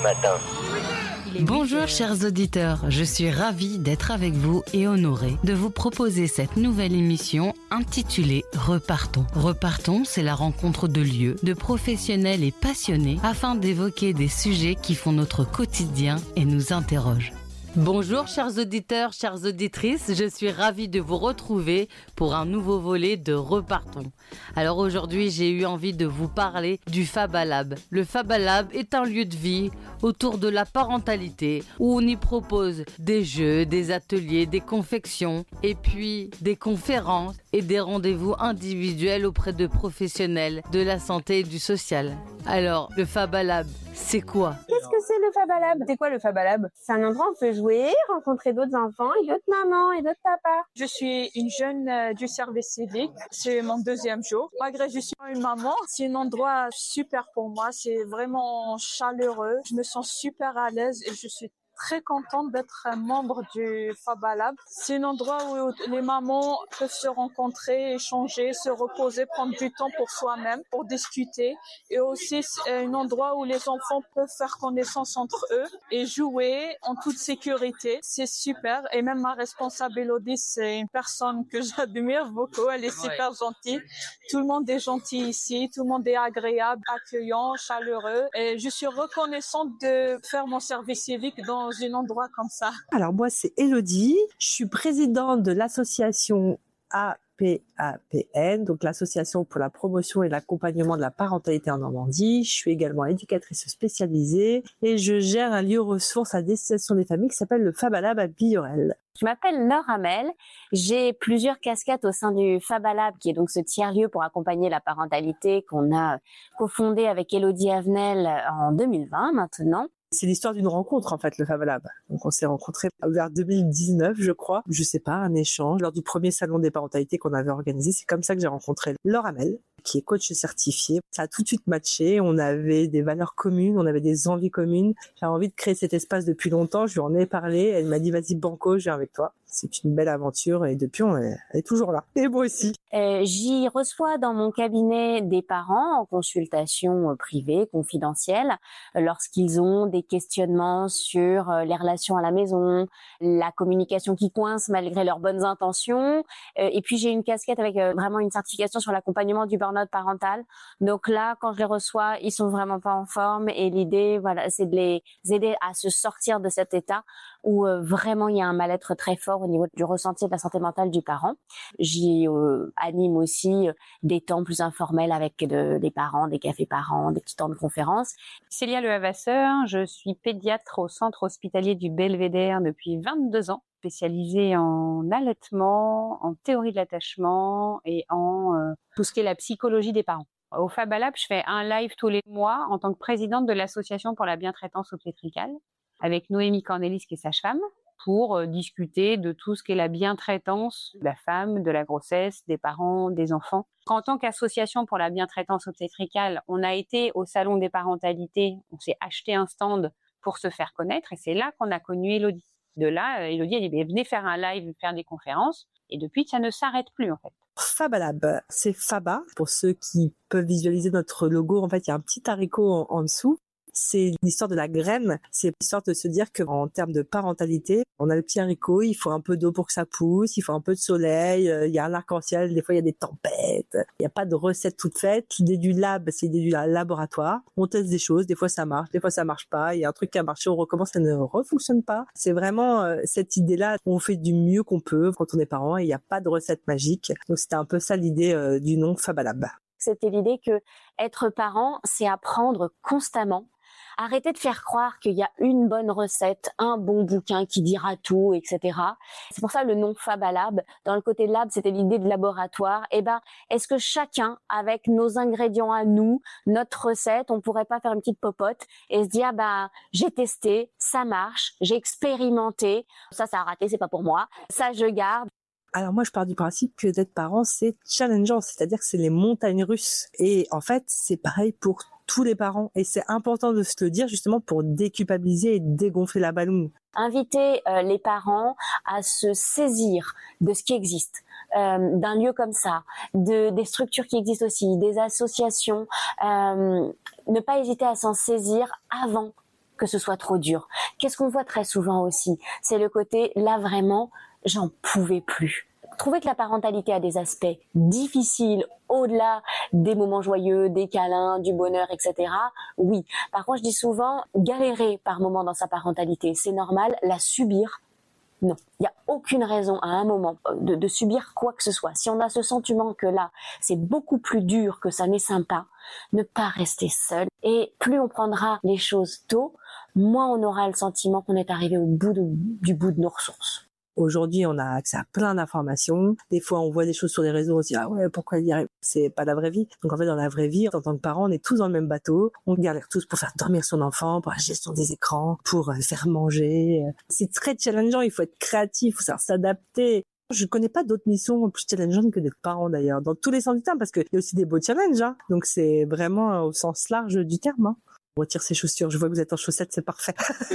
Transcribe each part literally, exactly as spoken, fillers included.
matin. Bonjour chers auditeurs, je suis ravie d'être avec vous et honorée de vous proposer cette nouvelle émission intitulée Repartons. Repartons, c'est la rencontre de lieux, de professionnels et passionnés afin d'évoquer des sujets qui font notre quotidien et nous interrogent. Bonjour chers auditeurs, chères auditrices, je suis ravie de vous retrouver pour un nouveau volet de Repartons. Alors aujourd'hui, j'ai eu envie de vous parler du Fabalab. Le Fabalab est un lieu de vie autour de la parentalité où on y propose des jeux, des ateliers, des confections et puis des conférences et des rendez-vous individuels auprès de professionnels de la santé et du social. Alors, le Fabalab, c'est quoi ? Qu'est-ce que c'est le Fabalab ? C'est quoi le Fabalab ? C'est un endroit où on peut jouer, rencontrer d'autres enfants et d'autres mamans et d'autres papas. Je suis une jeune euh, du service civique. C'est mon deuxième jour. Malgré que je suis une maman, c'est un endroit super pour moi. C'est vraiment chaleureux. Je me sens super à l'aise et je suis très contente d'être un membre du Fabalab. C'est un endroit où les mamans peuvent se rencontrer, échanger, se reposer, prendre du temps pour soi-même, pour discuter. Et aussi, c'est un endroit où les enfants peuvent faire connaissance entre eux et jouer en toute sécurité. C'est super. Et même ma responsable Elodie, c'est une personne que j'admire beaucoup. Elle est super gentille. Tout le monde est gentil ici. Tout le monde est agréable, accueillant, chaleureux. Et je suis reconnaissante de faire mon service civique dans un endroit comme ça. Alors moi, c'est Elodie. Je suis présidente de l'association A P A P N, donc l'association pour la promotion et l'accompagnement de la parentalité en Normandie. Je suis également éducatrice spécialisée et je gère un lieu ressources à destination des familles qui s'appelle le Fabalab à Billorel. Je m'appelle Laure Hamel, j'ai plusieurs casquettes au sein du Fabalab, qui est donc ce tiers-lieu pour accompagner la parentalité qu'on a cofondé avec Elodie Avenel en deux mille vingt maintenant. C'est l'histoire d'une rencontre, en fait, le Fabalab. Donc, on s'est rencontrés vers deux mille dix-neuf, je crois. Je sais pas, un échange lors du premier salon des parentalités qu'on avait organisé. C'est comme ça que j'ai rencontré Laure Hamel, qui est coach certifié. Ça a tout de suite matché. On avait des valeurs communes, on avait des envies communes. J'avais envie de créer cet espace depuis longtemps. Je lui en ai parlé. Elle m'a dit, vas-y, banco, je viens avec toi. C'est une belle aventure et depuis, on est, elle est toujours là. Et moi aussi. Euh, j'y reçois dans mon cabinet des parents en consultation euh, privée, confidentielle, euh, lorsqu'ils ont des questionnements sur euh, les relations à la maison, la communication qui coince malgré leurs bonnes intentions. Euh, et puis, j'ai une casquette avec euh, vraiment une certification sur l'accompagnement du burn-out parental. Donc là, quand je les reçois, ils sont vraiment pas en forme et l'idée, voilà, c'est de les aider à se sortir de cet état où euh, vraiment il y a un mal-être très fort au niveau du ressenti de la santé mentale du parent. J'y euh, anime aussi euh, des temps plus informels avec de, des parents, des cafés parents, des petits temps de conférences. Célia Lehavasseur, je suis pédiatre au centre hospitalier du Belvédère depuis vingt-deux ans, spécialisée en allaitement, en théorie de l'attachement et en euh, tout ce qui est la psychologie des parents. Au Fabalab, je fais un live tous les mois en tant que présidente de l'association pour la bientraitance obstétricale avec Noémie Cornelis qui est sage-femme pour euh, discuter de tout ce qu'est la bientraitance de la femme, de la grossesse, des parents, des enfants. En tant qu'association pour la bientraitance obstétricale, on a été au salon des parentalités, on s'est acheté un stand pour se faire connaître et c'est là qu'on a connu Elodie. De là, Elodie elle dit venez faire un live, faire des conférences et depuis ça ne s'arrête plus en fait. Fabalab, c'est Faba. Pour ceux qui peuvent visualiser notre logo, en fait, il y a un petit haricot en, en dessous. C'est l'histoire de la graine. C'est l'histoire de se dire qu'en termes de parentalité, on a le petit haricot, il faut un peu d'eau pour que ça pousse, il faut un peu de soleil, il y a un arc-en-ciel, des fois il y a des tempêtes. Il n'y a pas de recette toute faite. L'idée du lab, c'est l'idée du laboratoire. On teste des choses, des fois ça marche, des fois ça marche pas. Il y a un truc qui a marché, on recommence, ça ne refonctionne pas. C'est vraiment euh, cette idée-là, on fait du mieux qu'on peut quand on est parent et il n'y a pas de recette magique. Donc c'était un peu ça l'idée euh, du nom Fabalab. C'était l'idée que être parent, c'est apprendre constamment. Arrêtez de faire croire qu'il y a une bonne recette, un bon bouquin qui dira tout, et cetera. C'est pour ça le nom Fabalab. Dans le côté lab, c'était l'idée de laboratoire. Eh ben, est-ce que chacun, avec nos ingrédients à nous, notre recette, on pourrait pas faire une petite popote et se dire, bah, j'ai testé, ça marche, j'ai expérimenté, ça, ça a raté, c'est pas pour moi, ça, je garde. Alors moi, je pars du principe que d'être parent, c'est challengeant, c'est-à-dire que c'est les montagnes russes. Et en fait, c'est pareil pour tous les parents. Et c'est important de se le dire justement pour déculpabiliser et dégonfler la balloune. Inviter euh, les parents à se saisir de ce qui existe. Euh, d'un lieu comme ça, de, des structures qui existent aussi, des associations, euh, ne pas hésiter à s'en saisir avant que ce soit trop dur. Qu'est-ce qu'on voit très souvent aussi? C'est le côté, là vraiment, j'en pouvais plus. Trouver que la parentalité a des aspects difficiles au-delà des moments joyeux, des câlins, du bonheur, et cetera. Oui. Par contre, je dis souvent, galérer par moment dans sa parentalité, c'est normal. La subir, non. Il n'y a aucune raison à un moment de, de subir quoi que ce soit. Si on a ce sentiment que là, c'est beaucoup plus dur que ça n'est sympa, ne pas rester seul. Et plus on prendra les choses tôt, moins on aura le sentiment qu'on est arrivé au bout de, du bout de nos ressources. Aujourd'hui, on a accès à plein d'informations. Des fois, on voit des choses sur les réseaux, on se dit « Ah ouais, pourquoi il y arrive ?» C'est pas la vraie vie. Donc en fait, dans la vraie vie, en tant que parents, on est tous dans le même bateau. On galère tous pour faire dormir son enfant, pour la gestion des écrans, pour faire manger. C'est très challengeant, il faut être créatif, il faut savoir s'adapter. Je connais pas d'autres missions plus challengeantes que d'être parent d'ailleurs, dans tous les sens du terme, parce qu'il y a aussi des beaux challenges. Hein. Donc c'est vraiment au sens large du terme. Hein. On retire ses chaussures. Je vois que vous êtes en chaussettes, c'est parfait.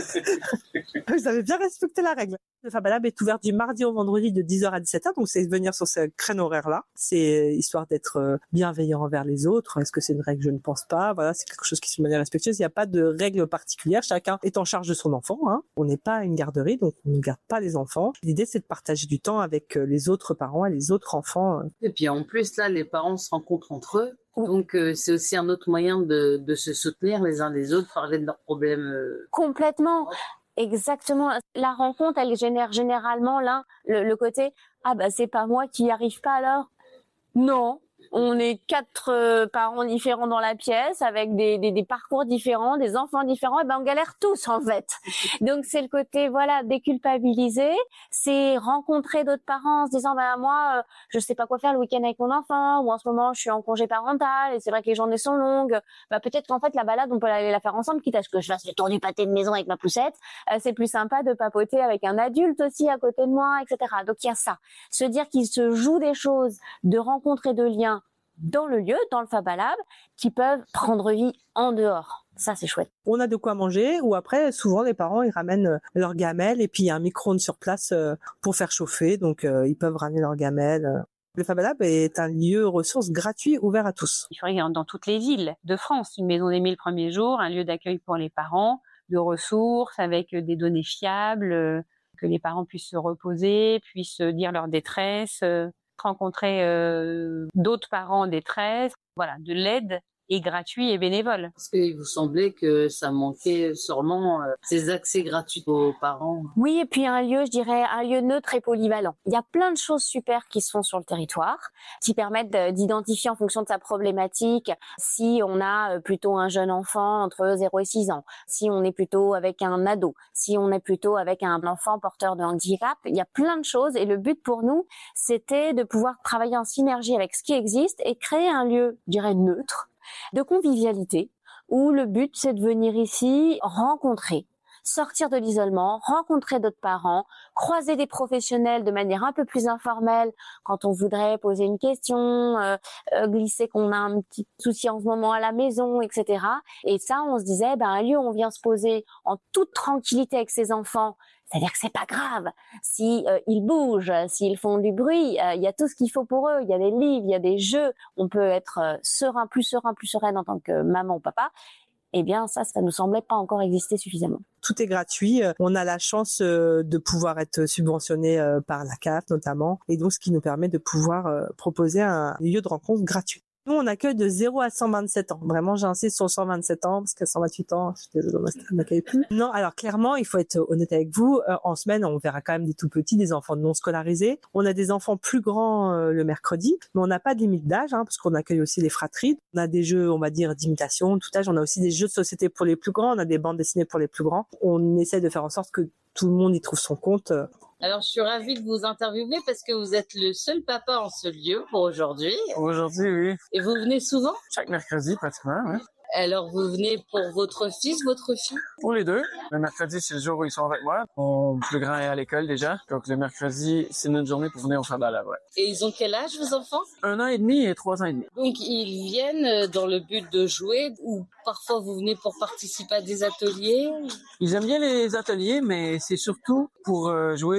Vous avez bien respecté la règle. Le Fab Lab est ouvert du mardi au vendredi de dix heures à dix-sept heures, donc c'est venir sur ce créneau horaire-là. C'est histoire d'être bienveillant envers les autres. Est-ce que c'est une règle? Je ne pense pas. Voilà, c'est quelque chose qui se fait de manière respectueuse. Il n'y a pas de règle particulière. Chacun est en charge de son enfant. Hein. On n'est pas une garderie, donc on ne garde pas les enfants. L'idée, c'est de partager du temps avec les autres parents et les autres enfants. Et puis en plus, là, les parents se rencontrent entre eux. Donc euh, c'est aussi un autre moyen de, de se soutenir les uns les autres, parler de leurs problèmes. Euh... Complètement, exactement. La rencontre, elle génère généralement là le, le côté ah bah c'est pas moi qui y arrive pas alors. Non, on est quatre euh, parents différents dans la pièce avec des, des, des parcours différents, des enfants différents, et ben on galère tous en fait. Donc c'est le côté voilà déculpabiliser, c'est rencontrer d'autres parents en se disant ben moi euh, je sais pas quoi faire le week-end avec mon enfant ou en ce moment je suis en congé parental et c'est vrai que les journées sont longues. Ben, peut-être qu'en fait la balade on peut aller la faire ensemble quitte à ce que je fasse le tour du pâté de maison avec ma poussette. Euh, c'est plus sympa de papoter avec un adulte aussi à côté de moi, et cetera. Donc il y a ça, se dire qu'il se joue des choses, de rencontrer de liens dans le lieu, dans le Fab Lab, qui peuvent prendre vie en dehors. Ça, c'est chouette. On a de quoi manger ou après, souvent, les parents, ils ramènent leur gamelle et puis il y a un micro-ondes sur place pour faire chauffer. Donc, euh, ils peuvent ramener leur gamelle. Le Fab Lab est un lieu ressources gratuit ouvert à tous. Il faudrait dans toutes les villes de France, une maison des mille premiers jours, un lieu d'accueil pour les parents, de ressources avec des données fiables, que les parents puissent se reposer, puissent dire leur détresse, rencontrer euh, d'autres parents en détresse, voilà, de l'aide et gratuit et bénévole. Parce qu'il vous semblait que ça manquait sûrement euh, ces accès gratuits aux parents. Oui, et puis un lieu, je dirais, un lieu neutre et polyvalent. Il y a plein de choses super qui se font sur le territoire, qui permettent d'identifier en fonction de sa problématique si on a plutôt un jeune enfant entre zéro et six ans, si on est plutôt avec un ado, si on est plutôt avec un enfant porteur de handicap. Il y a plein de choses et le but pour nous, c'était de pouvoir travailler en synergie avec ce qui existe et créer un lieu, je dirais, neutre, de convivialité, où le but c'est de venir ici rencontrer, sortir de l'isolement, rencontrer d'autres parents, croiser des professionnels de manière un peu plus informelle quand on voudrait poser une question, euh, euh, glisser qu'on a un petit souci en ce moment à la maison, et cetera. Et ça, on se disait, ben un lieu où on vient se poser en toute tranquillité avec ses enfants. C'est-à-dire que c'est pas grave si euh, ils bougent, s'ils font du bruit, il euh, y a tout ce qu'il faut pour eux. Il y a des livres, il y a des jeux. On peut être euh, serein, plus serein, plus sereine en tant que maman ou papa. Eh bien, ça, ça nous semblait pas encore exister suffisamment. Tout est gratuit. On a la chance de pouvoir être subventionné par la C A F notamment, et donc ce qui nous permet de pouvoir proposer un lieu de rencontre gratuit. Nous, on accueille de zéro à cent vingt-sept ans. Vraiment, j'insiste sur cent vingt-sept ans, parce qu'à cent vingt-huit ans, je suis désolée, on n'accueille plus. Non, alors clairement, il faut être honnête avec vous. Euh, en semaine, on verra quand même des tout petits, des enfants non scolarisés. On a des enfants plus grands euh, le mercredi, mais on n'a pas de limite d'âge, hein, parce qu'on accueille aussi les fratries. On a des jeux, on va dire, d'imitation, tout âge. On a aussi des jeux de société pour les plus grands. On a des bandes dessinées pour les plus grands. On essaie de faire en sorte que tout le monde y trouve son compte. Alors, je suis ravie de vous interviewer parce que vous êtes le seul papa en ce lieu pour aujourd'hui. Aujourd'hui, oui. Et vous venez souvent? Chaque mercredi, pratiquement, oui. Alors, vous venez pour votre fils, votre fille? Pour les deux. Le mercredi, c'est le jour où ils sont avec moi. Mon plus grand est à l'école déjà. Donc, le mercredi, c'est notre journée pour venir au Fab Lab, ouais. Et ils ont quel âge, vos enfants? Un an et demi et trois ans et demi. Donc, ils viennent dans le but de jouer ou parfois vous venez pour participer à des ateliers? Ils aiment bien les ateliers, mais c'est surtout pour euh, jouer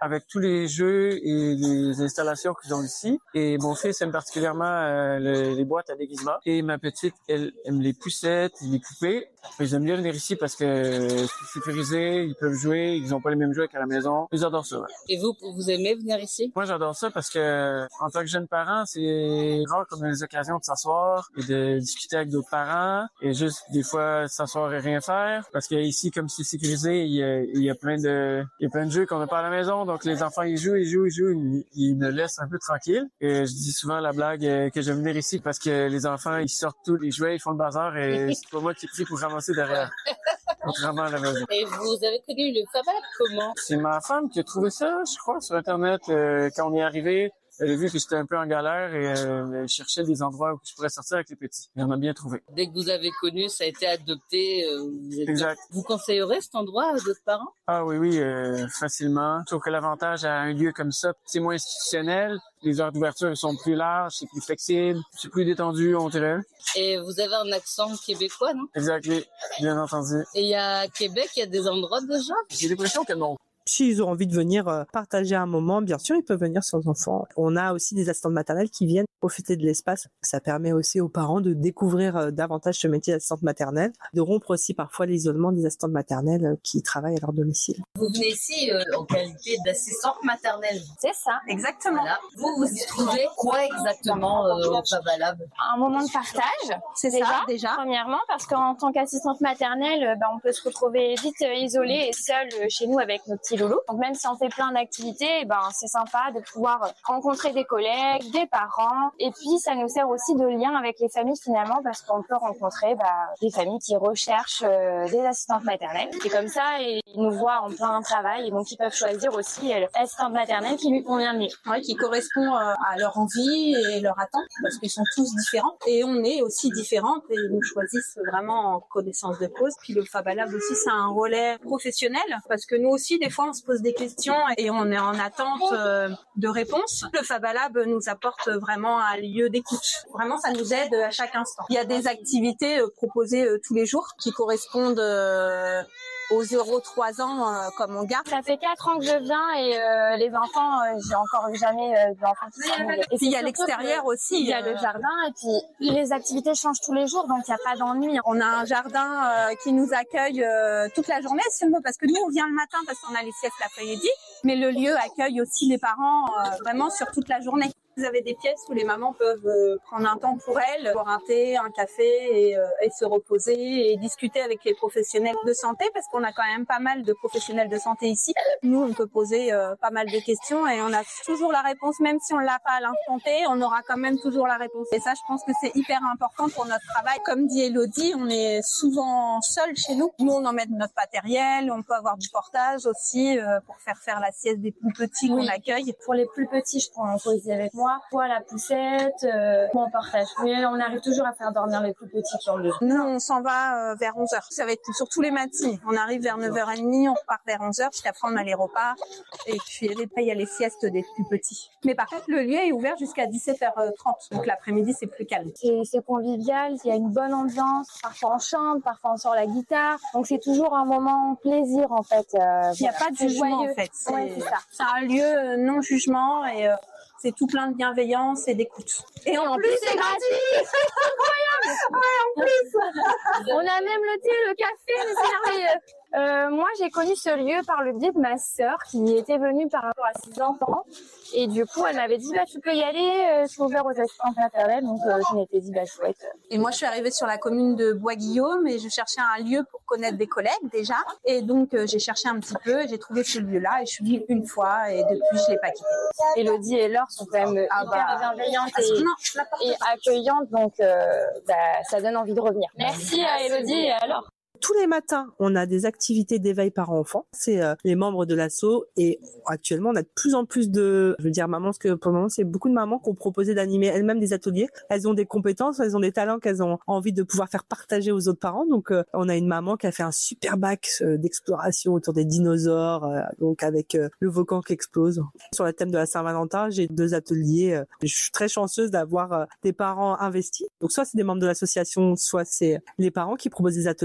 avec tous les jeux et les installations qu'ils ont ici. Et mon fils aime particulièrement euh, le, les boîtes à déguisement. Et ma petite, elle aime les poussettes, les poupées. Ils aiment bien venir ici parce que c'est sécurisé, ils peuvent jouer, ils n'ont pas les mêmes jeux qu'à la maison. Ils adorent ça. Ouais. Et vous, vous aimez venir ici? Moi, j'adore ça parce que en tant que jeune parent, c'est rare qu'on a les occasions de s'asseoir et de discuter avec d'autres parents et juste des fois s'asseoir et rien faire. Parce que ici, comme c'est sécurisé, il y a, il y a plein de, il y a plein de jeux qu'on n'a pas à la maison. Donc les enfants, ils jouent, ils jouent, ils jouent, ils, ils me laissent un peu tranquille. Et je dis souvent la blague que j'aime venir ici parce que les enfants, ils sortent tous les jouets, ils font le bazar et c'est pas moi qui prie pour ramasser derrière. Contrairement à la maison. Et vous avez connu le Fab Lab comment? C'est ma femme qui a trouvé ça, je crois, sur Internet. Euh, quand on y est arrivé, elle a vu que j'étais un peu en galère et euh, elle cherchait des endroits où je pourrais sortir avec les petits. Et on a bien trouvé. Dès que vous avez connu, ça a été adopté. Euh, vous êtes exact. Bien. Vous conseillerez cet endroit à d'autres parents? Ah oui, oui, euh, facilement. Je trouve que l'avantage à un lieu comme ça, c'est moins institutionnel. Les heures d'ouverture sont plus larges, c'est plus flexible, c'est plus détendu, on dirait. Et vous avez un accent québécois, non? Exact, oui, bien entendu. Et il y a à Québec, il y a des endroits déjà? J'ai l'impression que non. S'ils ont envie de venir euh, partager un moment, bien sûr, ils peuvent venir sans enfants. On a aussi des assistantes maternelles qui viennent profiter de l'espace. Ça permet aussi aux parents de découvrir euh, davantage ce métier d'assistante maternelle, de rompre aussi parfois l'isolement des assistantes maternelles euh, qui travaillent à leur domicile. Vous venez ici euh, en qualité d'assistante maternelle. C'est ça, exactement. Voilà. Vous, vous y trouvez quoi exactement euh, au Fab Lab? Un moment de partage, c'est déjà, ça, déjà. Premièrement, parce qu'en tant qu'assistante maternelle, euh, bah, on peut se retrouver vite euh, isolé et seul euh, chez nous avec nos petits loulous. Donc même si on fait plein d'activités, ben c'est sympa de pouvoir rencontrer des collègues, des parents, et puis ça nous sert aussi de lien avec les familles finalement, parce qu'on peut rencontrer bah, des familles qui recherchent euh, des assistantes maternelles. Et comme ça, ils nous voient en plein travail, et donc ils peuvent choisir aussi euh, l'assistante maternelle qui lui convient mieux. Ouais, qui correspond euh, à leur envie et leur attente, parce qu'ils sont tous différents, et on est aussi différentes, et ils nous choisissent vraiment en connaissance de cause. Puis le Fab Lab aussi, c'est un relais professionnel, parce que nous aussi, des fois, on se pose des questions et on est en attente euh, de réponses. Le Fab Lab nous apporte vraiment un lieu d'écoute. Vraiment, ça nous aide à chaque instant. Il y a des activités euh, proposées euh, tous les jours qui correspondent euh, aux zéro trois ans euh, comme on garde. Ça fait quatre ans que je viens et euh, les enfants, euh, j'ai encore eu jamais euh, d'enfants qui sont mauvais. Et puis il y a l'extérieur aussi. Il y a le jardin et puis les activités changent tous les jours, donc il n'y a pas d'ennui. On a un jardin euh, qui nous accueille euh, toute la journée, si on veut, parce que nous on vient le matin parce qu'on a les siestes l'après-midi, mais le lieu accueille aussi les parents euh, vraiment sur toute la journée. Vous avez des pièces où les mamans peuvent euh, prendre un temps pour elles, boire un thé, un café et, euh, et se reposer et discuter avec les professionnels de santé, parce qu'on a quand même pas mal de professionnels de santé ici. Nous, on peut poser euh, pas mal de questions et on a toujours la réponse, même si on l'a pas à l'instant T, on aura quand même toujours la réponse. Et ça, je pense que c'est hyper important pour notre travail. Comme dit Elodie, on est souvent seul chez nous. Nous, on emmène notre matériel, on peut avoir du portage aussi euh, pour faire faire la sieste des plus petits qu'on oui. accueille. Pour les plus petits, je prends un poésie avec moi. Moi, la poussette, euh, moi, on partage. Mais on arrive toujours à faire dormir les plus petits qui ont besoin. Nous, on s'en va euh, vers onze heures. Ça va être sur tous les matins. On arrive vers neuf heures trente, on repart vers onze heures, puis après, on a les repas. Et puis, après, il y a les siestes des plus petits. Mais par contre, le lieu est ouvert jusqu'à dix-sept heures trente. Donc, l'après-midi, c'est plus calme. C'est, c'est convivial, il y a une bonne ambiance. Parfois, on chante, parfois, on sort la guitare. Donc, c'est toujours un moment plaisir, en fait. Euh, il n'y a voilà. pas de jugement, joyeux. en fait. C'est, ouais, c'est ça. C'est un lieu non-jugement et... Euh, c'est tout plein de bienveillance et d'écoute. Et en, en plus, plus, c'est gratuit. Incroyable. Ouais, en plus. On a même le thé, le café, mais c'est merveilleux. Euh, moi, j'ai connu ce lieu par le biais de ma sœur qui était venue par rapport à ses enfants. Et du coup, elle m'avait dit, bah, tu peux y aller, c'est ouvert aux assistantes maternelles. Donc, euh, je m'étais dit, bah, chouette. Et moi, je suis arrivée sur la commune de Bois-Guillaume et je cherchais un lieu pour connaître des collègues déjà. Et donc, euh, j'ai cherché un petit peu et j'ai trouvé ce lieu-là et je suis venue une fois et depuis, je l'ai pas quitté. Élodie et Laure sont quand même ah hyper bah, bienveillantes et, non, et accueillantes. Donc, euh, bah, ça donne envie de revenir. Merci à Élodie et à Laure. Tous les matins, on a des activités d'éveil parents-enfants. C'est euh, les membres de l'asso et actuellement, on a de plus en plus de, je veux dire mamans, parce que pour le moment, c'est beaucoup de mamans qui ont proposé d'animer elles-mêmes des ateliers. Elles ont des compétences, elles ont des talents qu'elles ont envie de pouvoir faire partager aux autres parents. Donc, euh, on a une maman qui a fait un super bac euh, d'exploration autour des dinosaures, euh, donc avec euh, le volcan qui explose. Sur le thème de la Saint-Valentin, j'ai deux ateliers. Euh, je suis très chanceuse d'avoir euh, des parents investis. Donc, soit c'est des membres de l'association, soit c'est les parents qui proposent des ateliers. Donc, on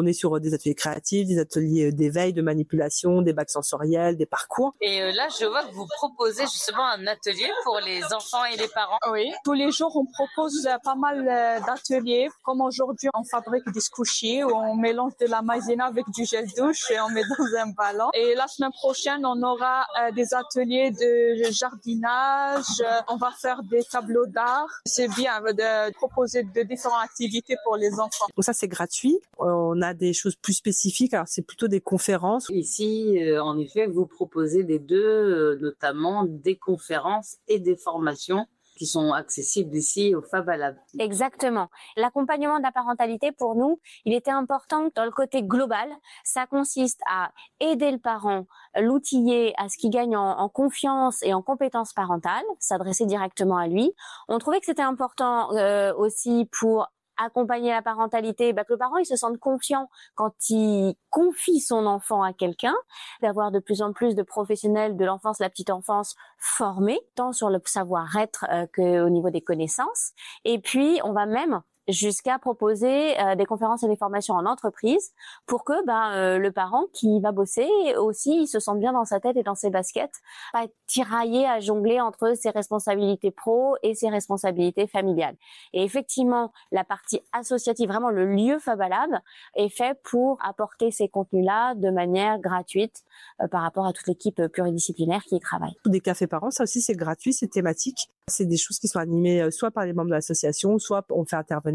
journée sur des ateliers créatifs, des ateliers d'éveil, de manipulation, des bacs sensoriels, des parcours. Et euh, là, je vois que vous proposez justement un atelier pour les enfants et les parents. Oui, tous les jours, on propose euh, pas mal euh, d'ateliers. Comme aujourd'hui, on fabrique des squishies où on mélange de la maïzena avec du gel douche et on met dans un ballon. Et la semaine prochaine, on aura euh, des ateliers de jardinage. Euh, on va faire des tableaux d'art. C'est bien de proposer de différentes activités pour les enfants. Donc ça, c'est gratuit. On a des choses plus spécifiques. Alors, c'est plutôt des conférences. Ici, euh, en effet, vous proposez les deux, euh, notamment des conférences et des formations qui sont accessibles ici au Fab Lab. Exactement. L'accompagnement de la parentalité, pour nous, il était important dans le côté global. Ça consiste à aider le parent, l'outiller à ce qu'il gagne en, en confiance et en compétences parentales, s'adresser directement à lui. On trouvait que c'était important euh, aussi pour accompagner la parentalité, bah, que le parent il se sente confiant quand il confie son enfant à quelqu'un, d'avoir de plus en plus de professionnels de l'enfance, la petite enfance formés, tant sur le savoir-être euh, qu'au niveau des connaissances. Et puis, on va même jusqu'à proposer euh, des conférences et des formations en entreprise pour que ben euh, le parent qui va bosser aussi il se sente bien dans sa tête et dans ses baskets, pas être tiraillé à jongler entre ses responsabilités pro et ses responsabilités familiales. Et effectivement, la partie associative, vraiment le lieu Fab Lab, est fait pour apporter ces contenus-là de manière gratuite euh, par rapport à toute l'équipe pluridisciplinaire qui y travaille. Des cafés parents, ça aussi c'est gratuit, c'est thématique. C'est des choses qui sont animées soit par les membres de l'association, soit on fait intervenir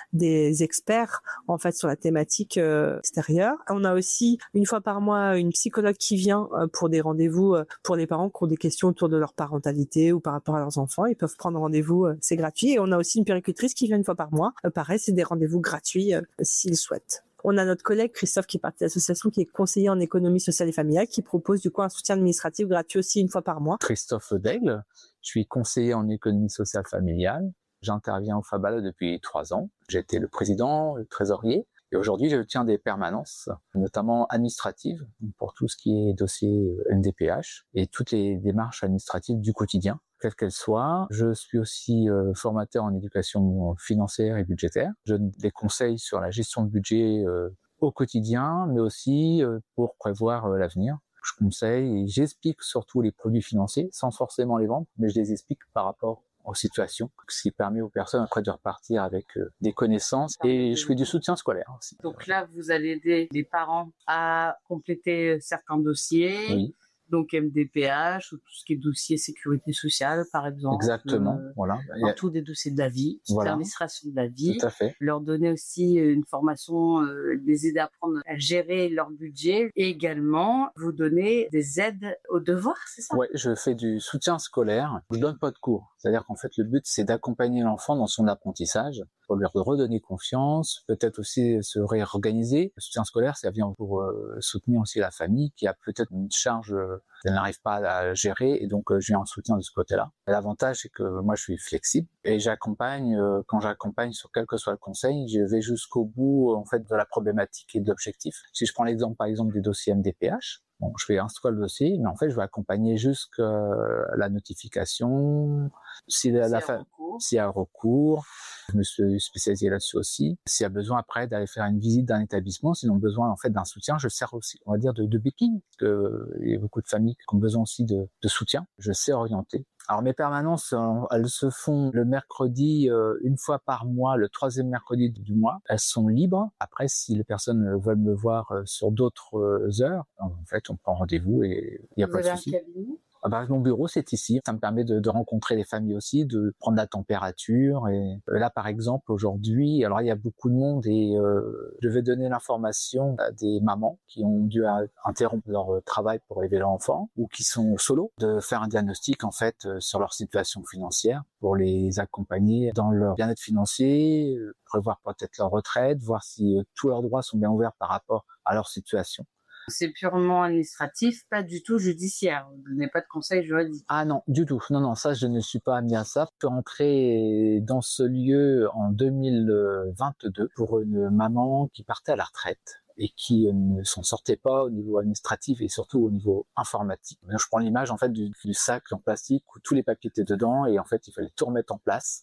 des experts en fait sur la thématique euh, extérieure. On a aussi une fois par mois une psychologue qui vient euh, pour des rendez-vous euh, pour les parents qui ont des questions autour de leur parentalité ou par rapport à leurs enfants. Ils peuvent prendre rendez-vous, euh, c'est gratuit. Et on a aussi une puéricultrice qui vient une fois par mois. Euh, pareil, c'est des rendez-vous gratuits euh, s'ils souhaitent. On a notre collègue Christophe qui est parti de l'association, qui est conseiller en économie sociale et familiale, qui propose du coup un soutien administratif gratuit aussi une fois par mois. Christophe Daigle, je suis conseiller en économie sociale familiale. J'interviens au Fab Lab depuis trois ans. J'ai été le président, le trésorier. Et aujourd'hui, je tiens des permanences, notamment administratives, pour tout ce qui est dossier N D P H et toutes les démarches administratives du quotidien, quelles qu'elles soient. Je suis aussi euh, formateur en éducation financière et budgétaire. Je donne des conseils sur la gestion de budget euh, au quotidien, mais aussi euh, pour prévoir euh, l'avenir. Je conseille et j'explique surtout les produits financiers, sans forcément les vendre, mais je les explique par rapport aux situations, ce qui permet aux personnes après de repartir avec euh, des connaissances. Et je fais du soutien scolaire aussi. Donc là, vous allez aider les parents à compléter certains dossiers. Oui. Donc M D P H ou tout ce qui est dossier sécurité sociale, par exemple. Exactement, euh, voilà. Dans tous des dossiers de la vie, Voilà. l'administration de la vie. Tout à fait. Leur donner aussi une formation, euh, les aider à apprendre à gérer leur budget et également vous donner des aides aux devoirs, c'est ça? Ouais, je fais du soutien scolaire. Je donne pas de cours. C'est-à-dire qu'en fait, le but, c'est d'accompagner l'enfant dans son apprentissage, pour lui redonner confiance, peut-être aussi se réorganiser. Le soutien scolaire, ça vient pour euh, soutenir aussi la famille qui a peut-être une charge euh, qu'elle n'arrive pas à gérer, et donc euh, je viens en soutien de ce côté-là. L'avantage, c'est que moi, je suis flexible et j'accompagne, euh, quand j'accompagne sur quel que soit le conseil, je vais jusqu'au bout en fait de la problématique et de l'objectif. Si je prends l'exemple, par exemple, des dossiers M D P H, bon, je vais instruire le dossier, mais en fait, je vais accompagner jusqu'à la notification, si la, la fa... s'il y a un recours. Je me suis spécialisé là-dessus aussi. S'il y a besoin après d'aller faire une visite d'un établissement, s'ils ont besoin en fait d'un soutien, je sers aussi, on va dire, de, de béquille, parce que il y a beaucoup de familles qui ont besoin aussi de, de soutien. Je sais orienter. Alors mes permanences, elles se font le mercredi, euh, une fois par mois, le troisième mercredi du mois. Elles sont libres. Après, si les personnes veulent me voir sur d'autres heures, en fait, on prend rendez-vous et il n'y a vous pas de avez souci. un cabinet? Ah bah, mon bureau, c'est ici. Ça me permet de, de rencontrer les familles aussi, de prendre la température. Et là, par exemple, aujourd'hui, alors il y a beaucoup de monde et euh, je vais donner l'information à des mamans qui ont dû interrompre leur travail pour élever leur enfant ou qui sont solo, de faire un diagnostic en fait sur leur situation financière pour les accompagner dans leur bien-être financier, prévoir peut-être leur retraite, voir si euh, tous leurs droits sont bien ouverts par rapport à leur situation. C'est purement administratif, pas du tout judiciaire. Vous ne donnez pas de conseils juridiques. Ah non, du tout. Non, non, ça, je ne suis pas amené à ça. Je suis rentré dans ce lieu en deux mille vingt-deux pour une maman qui partait à la retraite et qui ne s'en sortait pas au niveau administratif et surtout au niveau informatique. Je prends l'image en fait du, du sac en plastique où tous les papiers étaient dedans et en fait il fallait tout remettre en place.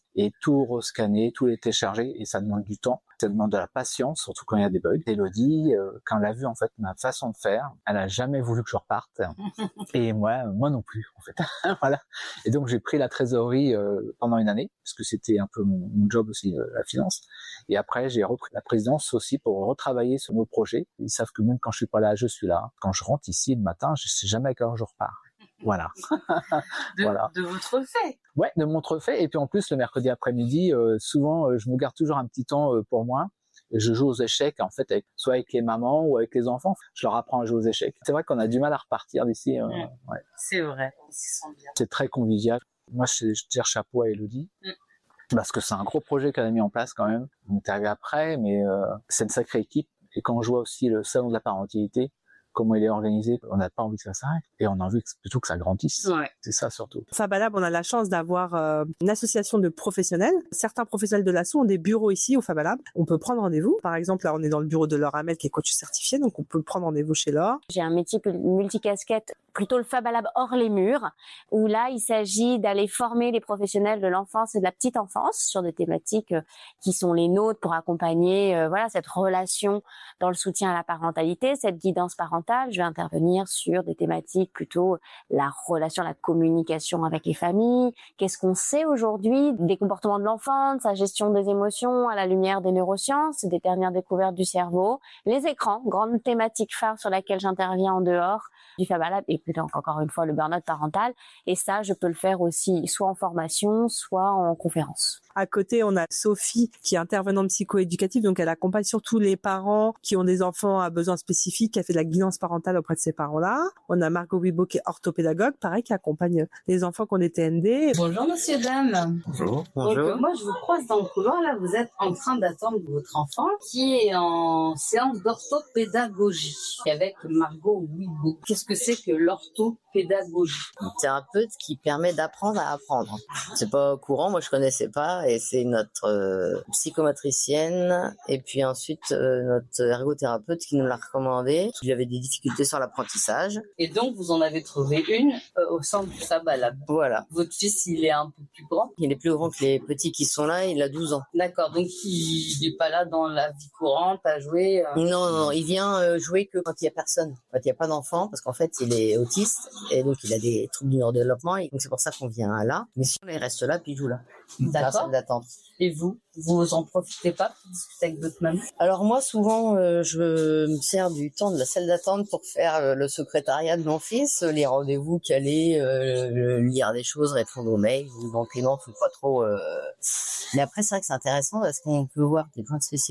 et tout rescanner, tout les télécharger, et ça demande du temps, ça demande de la patience, surtout quand il y a des bugs. Elodie, euh, quand elle a vu en fait ma façon de faire, elle a jamais voulu que je reparte, et moi, moi non plus en fait. Voilà. Et donc j'ai pris la trésorerie euh, pendant une année, parce que c'était un peu mon, mon job aussi, euh, la finance. Et après j'ai repris la présidence aussi pour retravailler sur nos projets. Ils savent que même quand je suis pas là, je suis là. Quand je rentre ici le matin, je sais jamais à quelle heure je repars. Voilà. de, voilà. de votre fait. Ouais, de mon fait. Et puis en plus, le mercredi après-midi, euh, souvent, euh, je me garde toujours un petit temps euh, pour moi. Et je joue aux échecs, en fait, avec, soit avec les mamans ou avec les enfants. Je leur apprends à jouer aux échecs. C'est vrai qu'on a du mal à repartir d'ici. Euh, mmh. ouais. C'est vrai, on s'y sent bien. C'est très convivial. Moi, je, je tire chapeau à Elodie. Mmh. Parce que c'est un gros projet qu'elle a mis en place quand même. On est arrivé après, mais euh, c'est une sacrée équipe. Et quand je vois aussi le salon de la parentalité, comment il est organisé, on n'a pas envie que ça s'arrête et on a envie que, plutôt que ça grandisse. Ouais. C'est ça surtout. Fabalab, on a la chance d'avoir euh, une association de professionnels. Certains professionnels de l'asso ont des bureaux ici au Fabalab. On peut prendre rendez-vous. Par exemple, là, on est dans le bureau de Laure Hamel qui est coach certifié, donc on peut prendre rendez-vous chez Laure. J'ai un métier multicasquette, plutôt le Fabalab hors les murs, où là, il s'agit d'aller former les professionnels de l'enfance et de la petite enfance sur des thématiques qui sont les nôtres pour accompagner, euh, voilà, cette relation dans le soutien à la parentalité, cette guidance parentale. Je vais intervenir sur des thématiques plutôt la relation, la communication avec les familles. Qu'est-ce qu'on sait aujourd'hui des comportements de l'enfant, de sa gestion des émotions à la lumière des neurosciences, des dernières découvertes du cerveau. Les écrans, grande thématique phare sur laquelle j'interviens en dehors du Fabalab et plutôt encore une fois le burn-out parental. Et ça, je peux le faire aussi soit en formation, soit en conférence. À côté, on a Sophie qui est intervenante psychoéducative, donc elle accompagne surtout les parents qui ont des enfants à besoins spécifiques, qui a fait de la guidance parentale auprès de ces parents-là. On a Margot Wibo qui est orthopédagogue, pareil, qui accompagne les enfants qui ont des T N D. Bonjour monsieur, dame. Bonjour. Bonjour. Donc, moi, je vous croise dans le couloir, là, vous êtes en train d'attendre votre enfant qui est en séance d'orthopédagogie avec Margot Wibo. Qu'est-ce que c'est que l'orthopédagogie? Une thérapeute qui permet d'apprendre à apprendre. C'est pas courant, moi je connaissais pas, et c'est notre euh, psychomotricienne et puis ensuite euh, notre ergothérapeute qui nous l'a recommandé. Il y avait des difficultés sur l'apprentissage. Et donc vous en avez trouvé une euh, au centre du Fabalab. Voilà. Votre fils, il est un peu plus grand? Il est plus grand que les petits qui sont là, il a douze ans. D'accord, donc il n'est pas là dans la vie courante à jouer euh... Non, non, il vient euh, jouer que quand il y a personne, quand il n'y a pas d'enfant, parce qu'en fait il est autiste et donc il a des troubles du neurodéveloppement, et donc c'est pour ça qu'on vient là. Mais sinon il reste là puis il joue là. D'accord. D'attente. Et vous, vous en profitez pas pour discuter avec votre maman? Alors moi, souvent, euh, je me sers du temps de la salle d'attente pour faire euh, le secrétariat de mon fils, les rendez-vous calés, euh, lire des choses, répondre aux mails. Donc non, faut pas trop. Euh... Mais après, c'est vrai que c'est intéressant parce qu'on peut voir des points de spécialité.